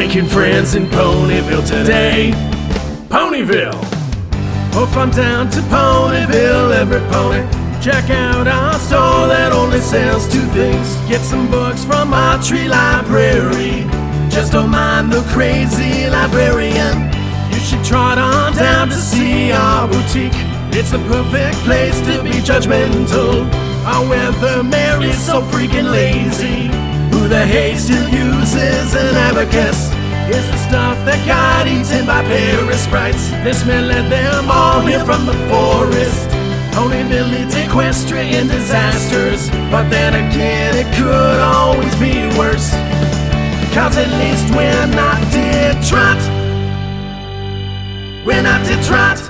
making friends in Ponyville today. Ponyville! Or from down to Ponyville, every pony. Check out our store that only sells two things. Get some books from our tree library. Just don't mind the crazy librarian. You should trot on down to see our boutique. It's the perfect place to be judgmental. Our weather Mary's so freaking lazy. Who the hay still uses an abacus. It's the stuff that got eaten by Paris sprites. This man led them all here from the forest. Ponyville, it's equestrian disasters. But then again, it could always be worse. Cause at least we're not Detroit. We're not Detroit.